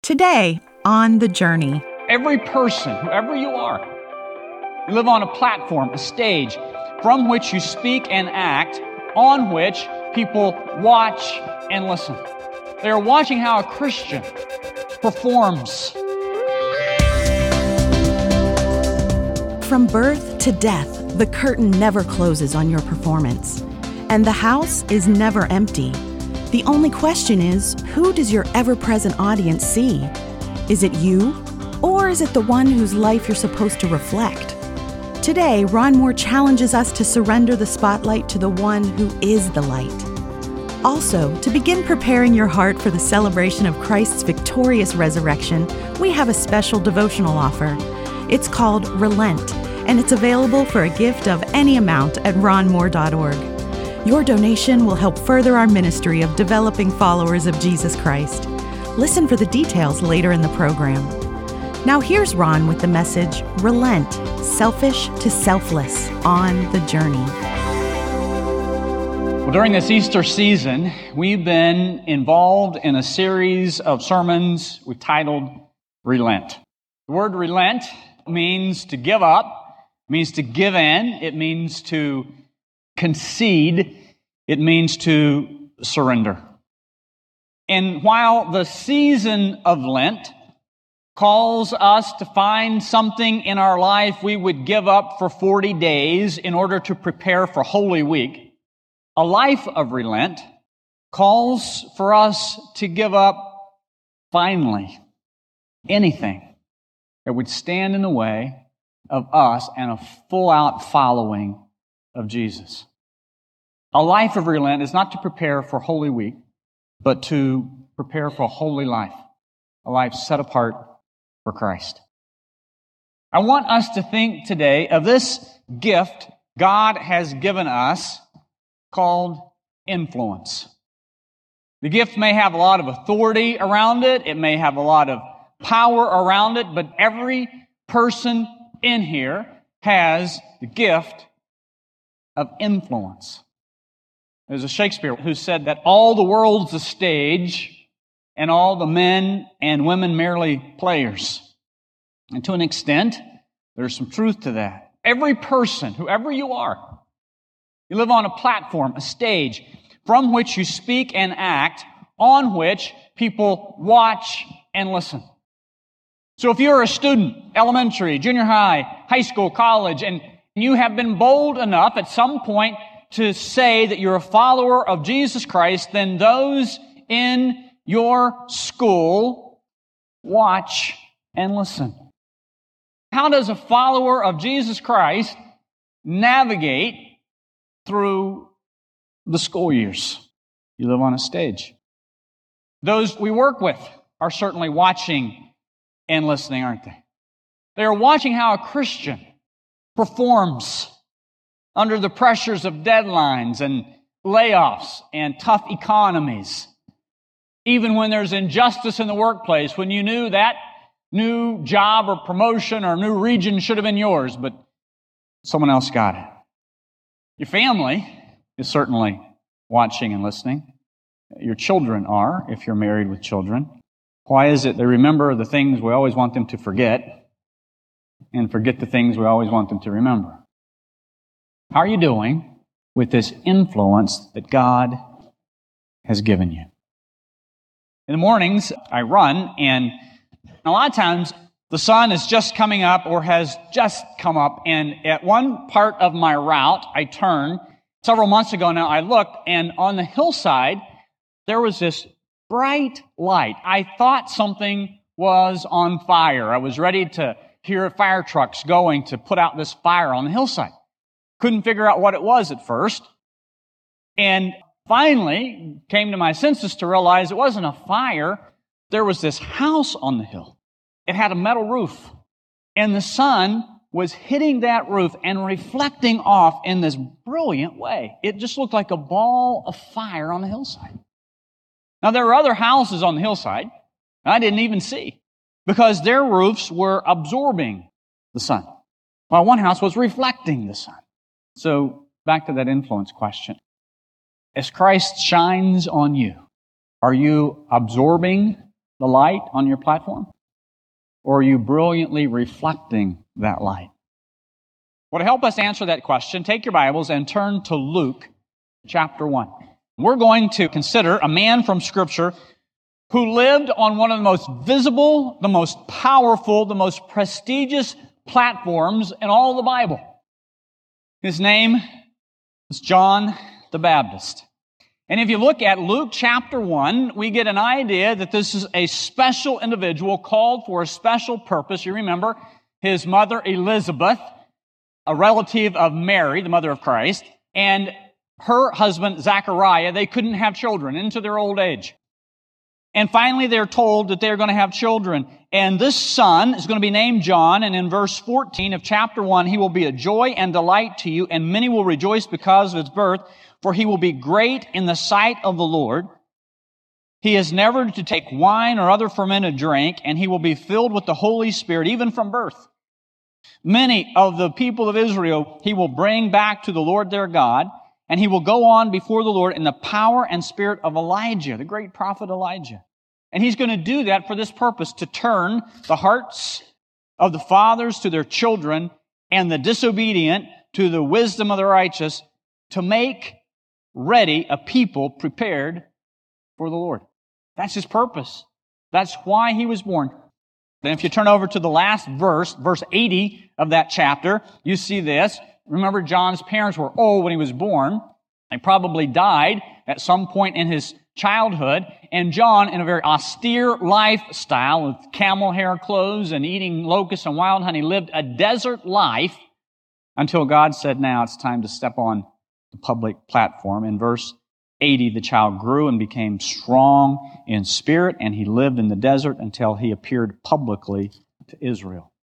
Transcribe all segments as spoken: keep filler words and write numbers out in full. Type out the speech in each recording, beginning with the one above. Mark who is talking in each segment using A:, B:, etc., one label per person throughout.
A: Today, on The Journey.
B: Every person, whoever you are, you live on a platform, a stage, from which you speak and act, on which people watch and listen. They are watching how a Christian performs.
A: From birth to death, the curtain never closes on your performance. And the house is never empty. The only question is, who does your ever-present audience see? Is it you? Or is it the one whose life you're supposed to reflect? Today, Ron Moore challenges us to surrender the spotlight to the one who is the light. Also, to begin preparing your heart for the celebration of Christ's victorious resurrection, we have a special devotional offer. It's called Relent, and it's available for a gift of any amount at ron moore dot org. Your donation will help further our ministry of developing followers of Jesus Christ. Listen for the details later in the program. Now here's Ron with the message, Relent, Selfish to Selfless, on The Journey.
B: Well, during this Easter season, we've been involved in a series of sermons we've titled Relent. The word relent means to give up, means to give in, it means to concede, it means to surrender. And while the season of Lent calls us to find something in our life we would give up for forty days in order to prepare for Holy Week, a life of relent calls for us to give up, finally, anything that would stand in the way of us and a full-out following of Jesus. A life of relent is not to prepare for Holy Week, but to prepare for a holy life, a life set apart for Christ. I want us to think today of this gift God has given us called influence. The gift may have a lot of authority around it, it may have a lot of power around it, but every person in here has the gift of influence. There's a Shakespeare who said that all the world's a stage and all the men and women merely players. And to an extent, there's some truth to that. Every person, whoever you are, you live on a platform, a stage, from which you speak and act, on which people watch and listen. So if you're a student, elementary, junior high, high school, college, and you have been bold enough at some point to say that you're a follower of Jesus Christ, then those in your school watch and listen. How does a follower of Jesus Christ navigate through the school years? You live on a stage. Those we work with are certainly watching and listening, aren't they? They are watching how a Christian performs under the pressures of deadlines and layoffs and tough economies. Even when there's injustice in the workplace, when you knew that new job or promotion or new region should have been yours, but someone else got it. Your family is certainly watching and listening. Your children are, if you're married with children. Why is it they remember the things we always want them to forget and forget the things we always want them to remember? How are you doing with this influence that God has given you? In the mornings, I run, and a lot of times the sun is just coming up or has just come up, and at one part of my route, I turn. Several months ago now, I looked, and on the hillside, there was this bright light. I thought something was on fire. I was ready to hear fire trucks going to put out this fire on the hillside. Couldn't figure out what it was at first. And finally came to my senses to realize it wasn't a fire. There was this house on the hill. It had a metal roof. And the sun was hitting that roof and reflecting off in this brilliant way. It just looked like a ball of fire on the hillside. Now, there were other houses on the hillside I didn't even see because their roofs were absorbing the sun, while one house was reflecting the sun. So back to that influence question. As Christ shines on you, are you absorbing the light on your platform? Or are you brilliantly reflecting that light? Well, to help us answer that question, take your Bibles and turn to Luke chapter one. We're going to consider a man from Scripture who lived on one of the most visible, the most powerful, the most prestigious platforms in all of the Bible. His name is John the Baptist. And if you look at Luke chapter one, we get an idea that this is a special individual called for a special purpose. You remember his mother Elizabeth, a relative of Mary, the mother of Christ, and her husband Zachariah. They couldn't have children into their old age. And finally they're told that they're going to have children. And this son is going to be named John, and in verse fourteen of chapter one, he will be a joy and delight to you, and many will rejoice because of his birth. For he will be great in the sight of the Lord. He is never to take wine or other fermented drink, and he will be filled with the Holy Spirit, even from birth. Many of the people of Israel he will bring back to the Lord their God, and he will go on before the Lord in the power and spirit of Elijah, the great prophet Elijah. And he's going to do that for this purpose, to turn the hearts of the fathers to their children and the disobedient to the wisdom of the righteous, to make ready a people prepared for the Lord. That's his purpose. That's why he was born. Then if you turn over to the last verse, verse eighty of that chapter, you see this. Remember, John's parents were old when he was born. They probably died at some point in his childhood. And John, in a very austere lifestyle with camel hair clothes and eating locusts and wild honey, lived a desert life until God said, now it's time to step on the public platform. In verse eighty, the child grew and became strong in spirit, and he lived in the desert until he appeared publicly to Israel.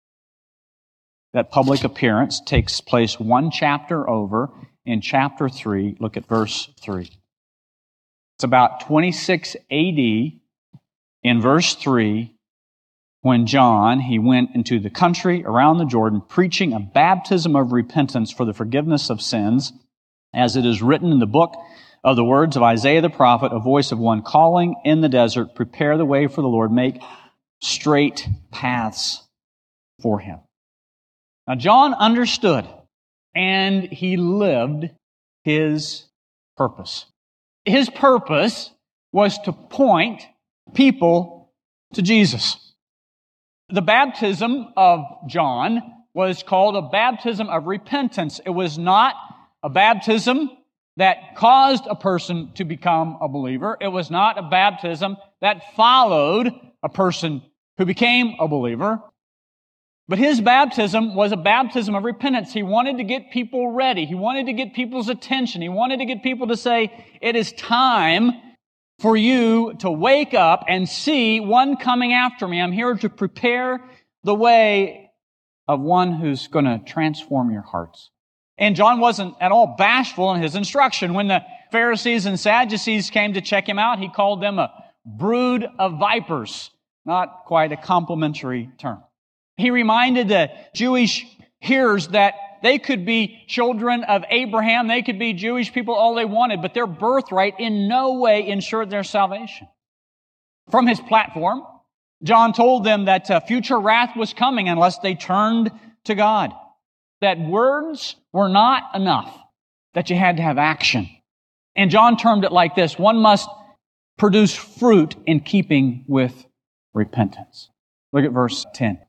B: That public appearance takes place one chapter over in chapter three. Look at verse three. It's about twenty-six A D in verse three when John, he went into the country around the Jordan preaching a baptism of repentance for the forgiveness of sins, as it is written in the book of the words of Isaiah the prophet, a voice of one calling in the desert, prepare the way for the Lord, make straight paths for him. Now, John understood, and he lived his purpose. His purpose was to point people to Jesus. The baptism of John was called a baptism of repentance. It was not a baptism that caused a person to become a believer. It was not a baptism that followed a person who became a believer. But his baptism was a baptism of repentance. He wanted to get people ready. He wanted to get people's attention. He wanted to get people to say, it is time for you to wake up and see one coming after me. I'm here to prepare the way of one who's going to transform your hearts. And John wasn't at all bashful in his instruction. When the Pharisees and Sadducees came to check him out, he called them a brood of vipers. Not quite a complimentary term. He reminded the Jewish hearers that they could be children of Abraham, they could be Jewish people all they wanted, but their birthright in no way ensured their salvation. From his platform, John told them that uh, future wrath was coming unless they turned to God. That words were not enough, that you had to have action. And John termed it like this: one must produce fruit in keeping with repentance. Look at verse ten.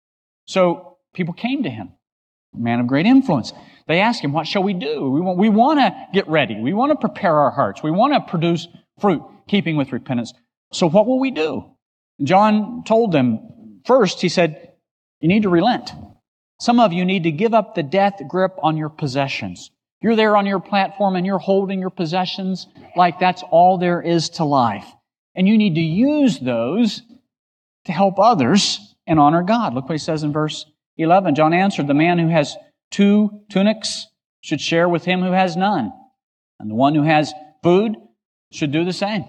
B: So people came to him, a man of great influence. They asked him, what shall we do? We want, we want to get ready. We want to prepare our hearts. We want to produce fruit, keeping with repentance. So what will we do? John told them, first, he said, you need to relent. Some of you need to give up the death grip on your possessions. You're there on your platform and you're holding your possessions like that's all there is to life. And you need to use those to help others and honor God. Look what he says in verse eleven. John answered, the man who has two tunics should share with him who has none. And the one who has food should do the same.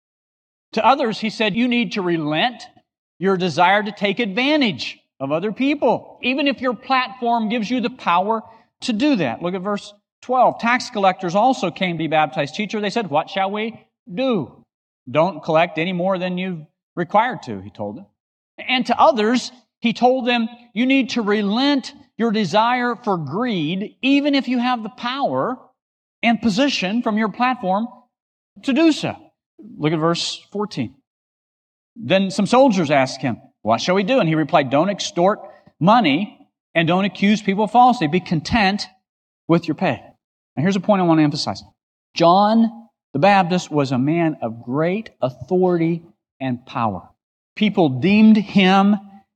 B: To others, he said, you need to relent your desire to take advantage of other people, even if your platform gives you the power to do that. Look at verse twelve. Tax collectors also came to be baptized. Teacher, they said, what shall we do? Don't collect any more than you've required to, he told them. And to others, he told them, you need to relent your desire for greed, even if you have the power and position from your platform to do so. Look at verse fourteen. Then some soldiers asked him, what shall we do? And he replied, don't extort money and don't accuse people falsely. Be content with your pay. And here's a point I want to emphasize. John the Baptist was a man of great authority and power. People deemed him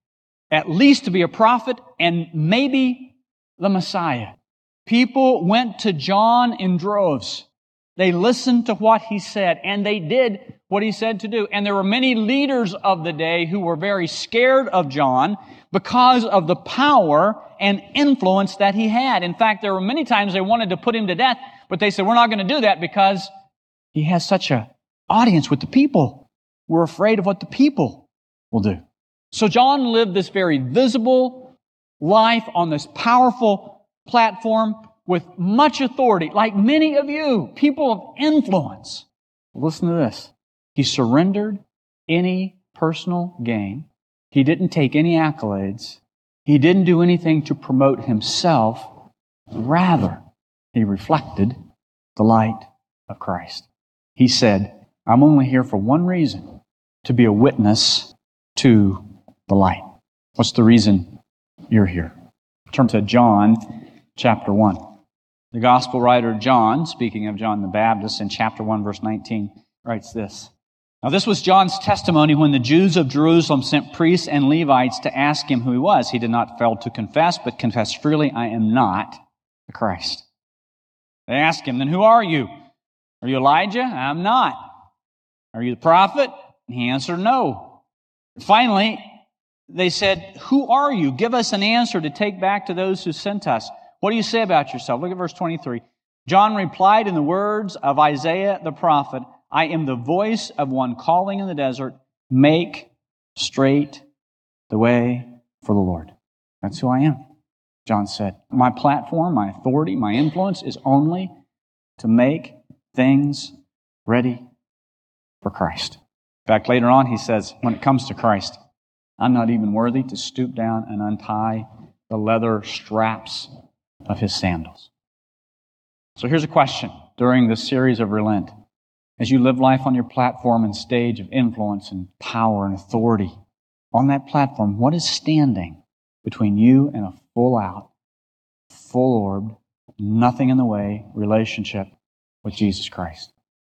B: at least to be a prophet and maybe the Messiah. People went to John in droves. They listened to what he said, and they did what he said to do. And there were many leaders of the day who were very scared of John because of the power and influence that he had. In fact, there were many times they wanted to put him to death, but they said, we're not going to do that because he has such an audience with the people. We're afraid of what the people will do. So John lived this very visible life on this powerful platform with much authority, like many of you, people of influence. Listen to this. He surrendered any personal gain. He didn't take any accolades. He didn't do anything to promote himself. Rather, he reflected the light of Christ. He said, I'm only here for one reason, to be a witness to the light. What's the reason you're here? Turn to John chapter one. The gospel writer John, speaking of John the Baptist, in chapter one, verse nineteen, writes this. Now this was John's testimony when the Jews of Jerusalem sent priests and Levites to ask him who he was. He did not fail to confess, but confessed freely, I am not the Christ. They asked him, then who are you? Are you Elijah? I'm not. Are you the prophet? And he answered, no. Finally, they said, who are you? Give us an answer to take back to those who sent us. What do you say about yourself? Look at verse twenty-three. John replied in the words of Isaiah the prophet, I am the voice of one calling in the desert, make straight the way for the Lord. That's who I am, John said. My platform, my authority, my influence is only to make things ready for Christ. In fact, later on he says, when it comes to Christ, I'm not even worthy to stoop down and untie the leather straps of his sandals. So here's a question during this series of Relent. As you live life on your platform and stage of influence and power and authority, on that platform, what is standing between you and a full-out, full-orbed, nothing in the way relationship with Jesus Christ?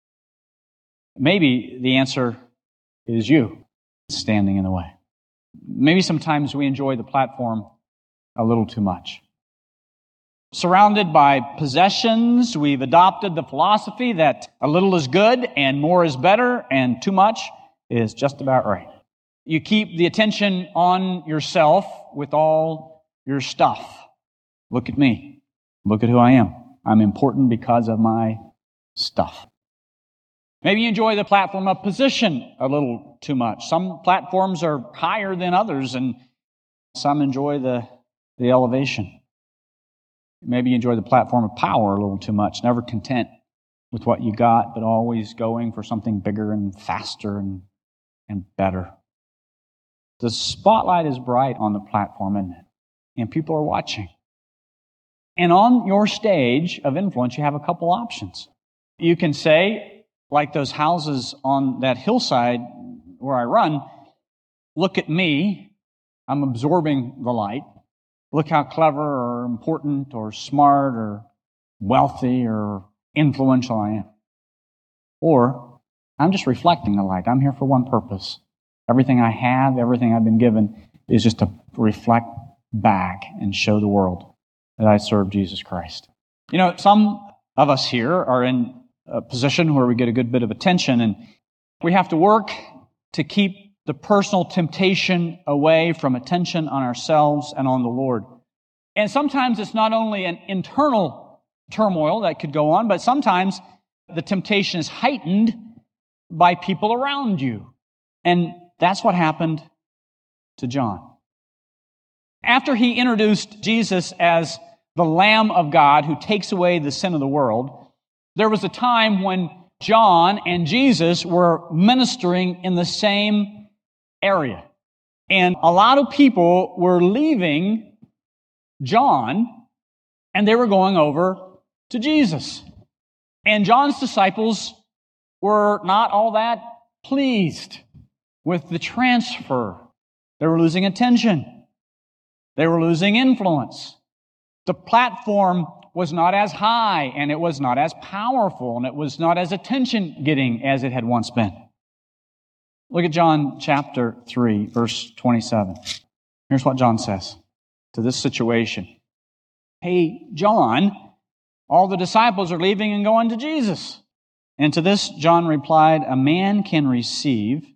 B: Maybe the answer is you standing in the way. Maybe sometimes we enjoy the platform a little too much. Surrounded by possessions, we've adopted the philosophy that a little is good and more is better and too much is just about right. You keep the attention on yourself with all your stuff. Look at me. Look at who I am. I'm important because of my stuff. Maybe you enjoy the platform of position a little too much. Some platforms are higher than others, and some enjoy the, the elevation. Maybe you enjoy the platform of power a little too much, never content with what you got, but always going for something bigger and faster and, and better. The spotlight is bright on the platform, isn't it? And people are watching. And on your stage of influence, you have a couple options. You can say, like those houses on that hillside where I run, look at me, I'm absorbing the light. Look how clever or important or smart or wealthy or influential I am. Or, I'm just reflecting the light. I'm here for one purpose. Everything I have, everything I've been given is just to reflect back and show the world that I serve Jesus Christ. You know, some of us here are in a position where we get a good bit of attention, and we have to work to keep the personal temptation away from attention on ourselves and on the Lord. And sometimes it's not only an internal turmoil that could go on, but sometimes the temptation is heightened by people around you. And that's what happened to John. After he introduced Jesus as the Lamb of God who takes away the sin of the world, there was a time when John and Jesus were ministering in the same area. And a lot of people were leaving John, and they were going over to Jesus. And John's disciples were not all that pleased with the transfer. They were losing attention. They were losing influence. The platform was not as high, and it was not as powerful, and it was not as attention-getting as it had once been. Look at John chapter three, verse twenty-seven. Here's what John says to this situation. Hey, John, all the disciples are leaving and going to Jesus. And to this, John replied, a man can receive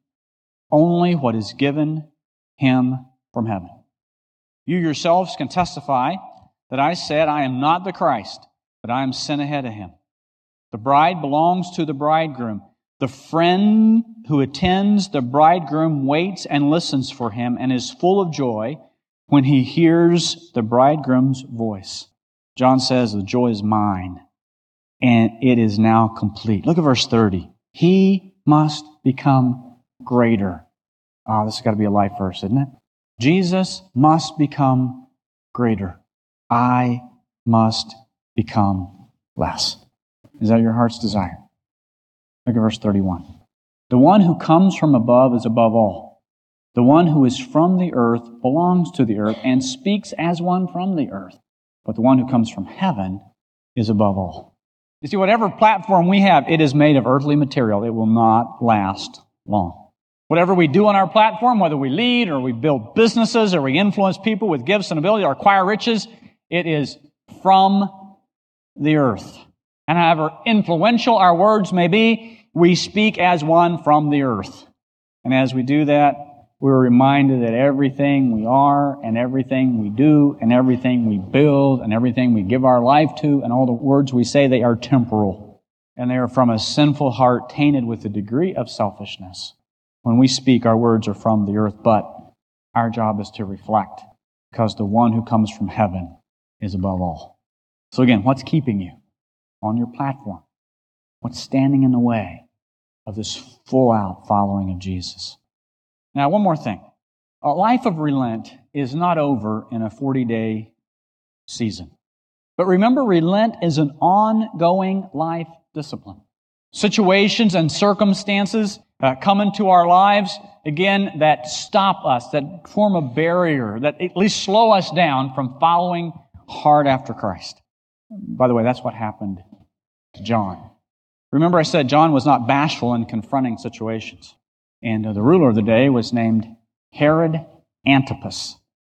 B: only what is given him from heaven. You yourselves can testify that I said, I am not the Christ, but I am sent ahead of him. The bride belongs to the bridegroom. The friend who attends the bridegroom waits and listens for him and is full of joy when he hears the bridegroom's voice. John says, the joy is mine, and it is now complete. Look at verse thirty. He must become greater. Oh, this has got to be a life verse, isn't it? Jesus must become greater. I must become less. Is that your heart's desire? Look at verse thirty-one. The one who comes from above is above all. The one who is from the earth belongs to the earth and speaks as one from the earth. But the one who comes from heaven is above all. You see, whatever platform we have, it is made of earthly material. It will not last long. Whatever we do on our platform, whether we lead or we build businesses or we influence people with gifts and ability or acquire riches, it is from the earth. And however influential our words may be, we speak as one from the earth. And as we do that, we're reminded that everything we are and everything we do and everything we build and everything we give our life to and all the words we say, they are temporal. And they are from a sinful heart tainted with a degree of selfishness. When we speak, our words are from the earth, but our job is to reflect, because the one who comes from heaven is above all. So again, what's keeping you on your platform? What's standing in the way of this full-out following of Jesus? Now, one more thing. A life of relent is not over in a forty-day season. But remember, relent is an ongoing life discipline. Situations and circumstances uh, come into our lives, again, that stop us, that form a barrier, that at least slow us down from following hard after Christ. By the way, that's what happened to John. Remember I said John was not bashful in confronting situations. And uh, the ruler of the day was named Herod Antipas.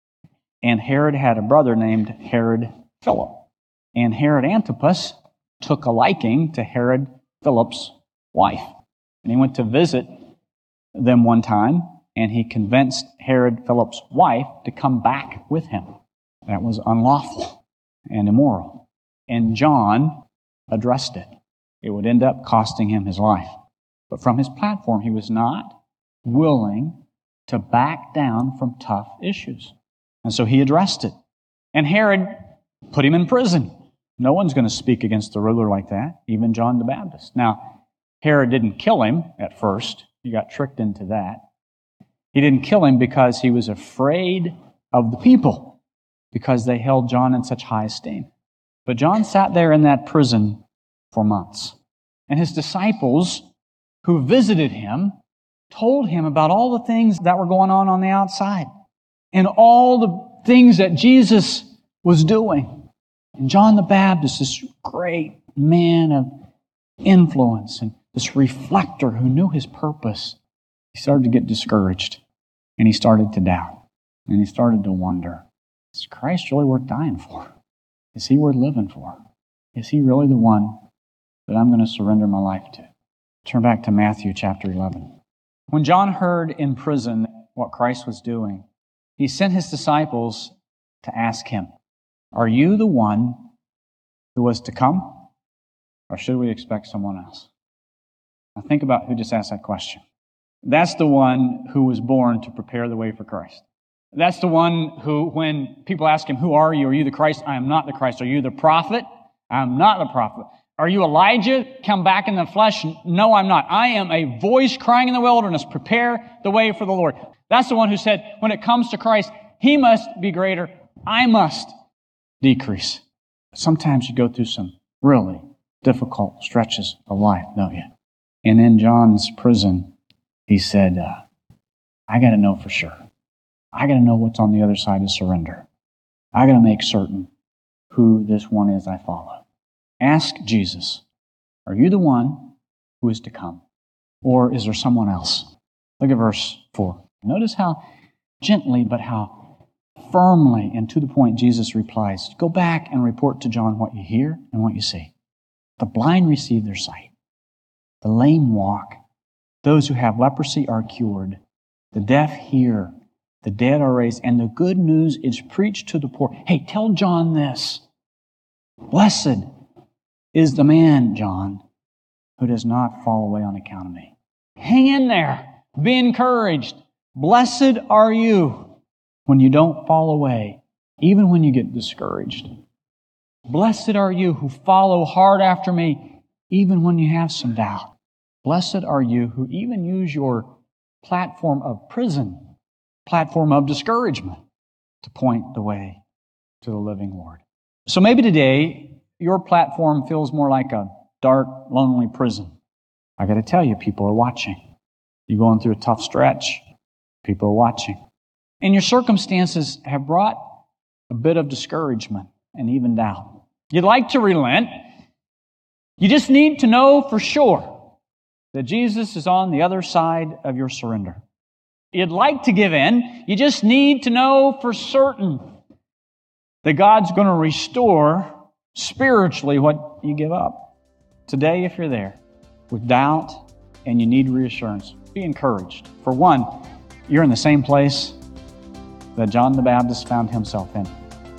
B: And Herod had a brother named Herod Philip. And Herod Antipas took a liking to Herod Philip's wife. And he went to visit them one time, and he convinced Herod Philip's wife to come back with him. That was unlawful and immoral. And John addressed it. It would end up costing him his life. But from his platform, he was not willing to back down from tough issues. And so he addressed it. And Herod put him in prison. No one's going to speak against the ruler like that, even John the Baptist. Now, Herod didn't kill him at first. He got tricked into that. He didn't kill him because he was afraid of the people, because they held John in such high esteem. But John sat there in that prison for months. And his disciples who visited him told him about all the things that were going on on the outside and all the things that Jesus was doing. And John the Baptist, this great man of influence and this reflector who knew his purpose, he started to get discouraged, and he started to doubt, and he started to wonder, is Christ really worth dying for? Is he worth living for? Is he really the one that I'm going to surrender my life to? Turn back to Matthew chapter eleven. When John heard in prison what Christ was doing, he sent his disciples to ask him, are you the one who was to come? Or should we expect someone else? Now think about who just asked that question. That's the one who was born to prepare the way for Christ. That's the one who, when people ask him, who are you? Are you the Christ? I am not the Christ. Are you the prophet? I am not the prophet. Are you Elijah, come back in the flesh? No, I'm not. I am a voice crying in the wilderness, prepare the way for the Lord. That's the one who said, when it comes to Christ, He must be greater, I must decrease. Sometimes you go through some really difficult stretches of life, don't you? And in John's prison, he said, uh, I got to know for sure. I got to know what's on the other side of surrender. I got to make certain who this one is I follow. Ask Jesus, are you the one who is to come? Or is there someone else? Look at verse four. Notice how gently but how firmly and to the point Jesus replies. Go back and report to John what you hear and what you see. The blind receive their sight. The lame walk. Those who have leprosy are cured. The deaf hear. The dead are raised. And the good news is preached to the poor. Hey, tell John this. Blessed is the man, John, who does not fall away on account of me. Hang in there. Be encouraged. Blessed are you when you don't fall away, even when you get discouraged. Blessed are you who follow hard after me, even when you have some doubt. Blessed are you who even use your platform of prison, platform of discouragement, to point the way to the living Lord. So maybe today, your platform feels more like a dark, lonely prison. I got to tell you, people are watching. You're going through a tough stretch. People are watching. And your circumstances have brought a bit of discouragement and even doubt. You'd like to relent. You just need to know for sure that Jesus is on the other side of your surrender. You'd like to give in. You just need to know for certain that God's going to restore spiritually what you give up. Today, if you're there with doubt and you need reassurance, be encouraged. For one, you're in the same place that John the Baptist found himself in.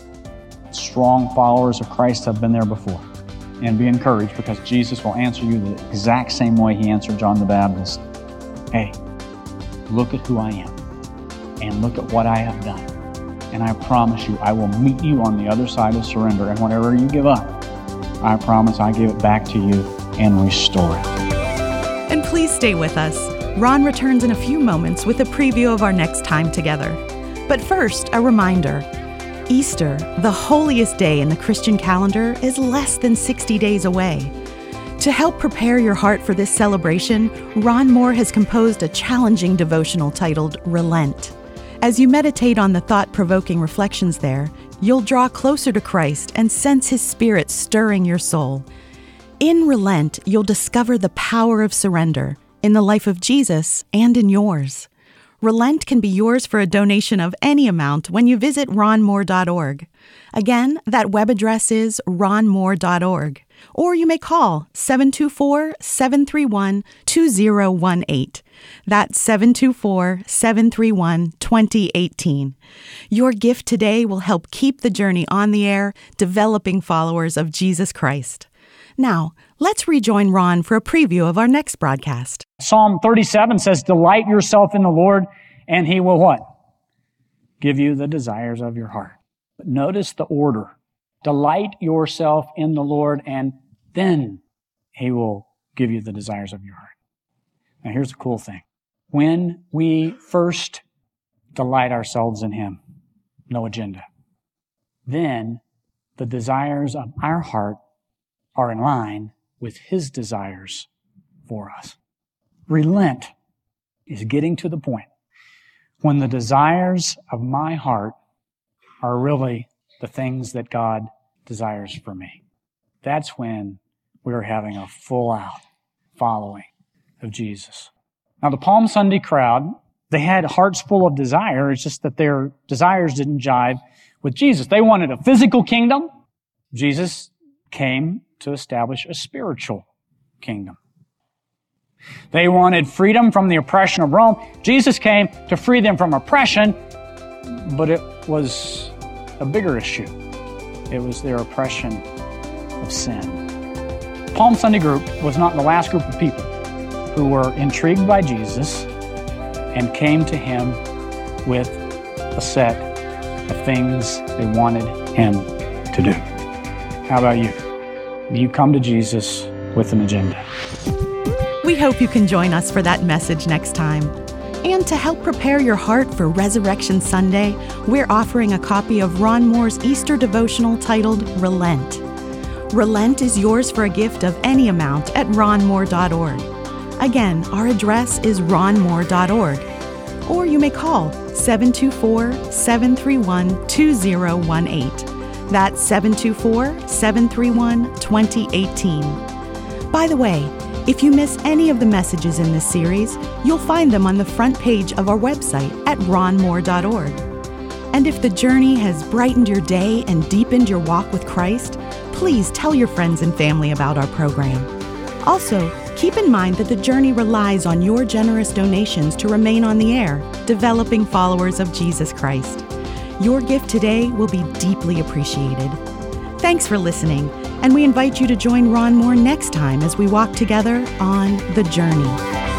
B: Strong followers of Christ have been there before. And be encouraged because Jesus will answer you the exact same way He answered John the Baptist. Hey, look at who I am and look at what I have done. And I promise you, I will meet you on the other side of surrender. And whatever you give up, I promise I give it back to you and restore it.
A: And please stay with us. Ron returns in a few moments with a preview of our next time together. But first, a reminder. Easter, the holiest day in the Christian calendar, is less than sixty days away. To help prepare your heart for this celebration, Ron Moore has composed a challenging devotional titled Relent. As you meditate on the thought-provoking reflections there, you'll draw closer to Christ and sense His Spirit stirring your soul. In Relent, you'll discover the power of surrender in the life of Jesus and in yours. Relent can be yours for a donation of any amount when you visit ron moore dot org. Again, that web address is ron moore dot org. Or you may call seven two four, seven three one, two zero one eight. That's seven two four, seven three one, two zero one eight. Your gift today will help keep the journey on the air, developing followers of Jesus Christ. Now, let's rejoin Ron for a preview of our next broadcast.
B: Psalm thirty-seven says, delight yourself in the Lord, and He will what? Give you the desires of your heart. But notice the order. Delight yourself in the Lord, and then He will give you the desires of your heart. Now here's the cool thing. When we first delight ourselves in Him, no agenda, then the desires of our heart are in line with His desires for us. Relent is getting to the point when the desires of my heart are really the things that God desires for me. That's when we're having a full-out following of Jesus. Now, the Palm Sunday crowd, they had hearts full of desire. It's just that their desires didn't jive with Jesus. They wanted a physical kingdom. Jesus came to establish a spiritual kingdom. They wanted freedom from the oppression of Rome. Jesus came to free them from oppression, but it was a bigger issue. It was their oppression of sin. Palm Sunday group was not the last group of people who were intrigued by Jesus and came to Him with a set of things they wanted Him to do. How about you? You come to Jesus with an agenda.
A: We hope you can join us for that message next time. And to help prepare your heart for Resurrection Sunday, we're offering a copy of Ron Moore's Easter devotional titled Relent. Relent is yours for a gift of any amount at ron moore dot org. Again, our address is ron moore dot org. Or you may call seven two four, seven three one, two zero one eight. That's seven two four, seven three one, two zero one eight. By the way, if you miss any of the messages in this series, you'll find them on the front page of our website at ron moore dot org. And if the journey has brightened your day and deepened your walk with Christ, please tell your friends and family about our program. Also, keep in mind that the journey relies on your generous donations to remain on the air, developing followers of Jesus Christ. Your gift today will be deeply appreciated. Thanks for listening, and we invite you to join Ron Moore next time as we walk together on The Journey.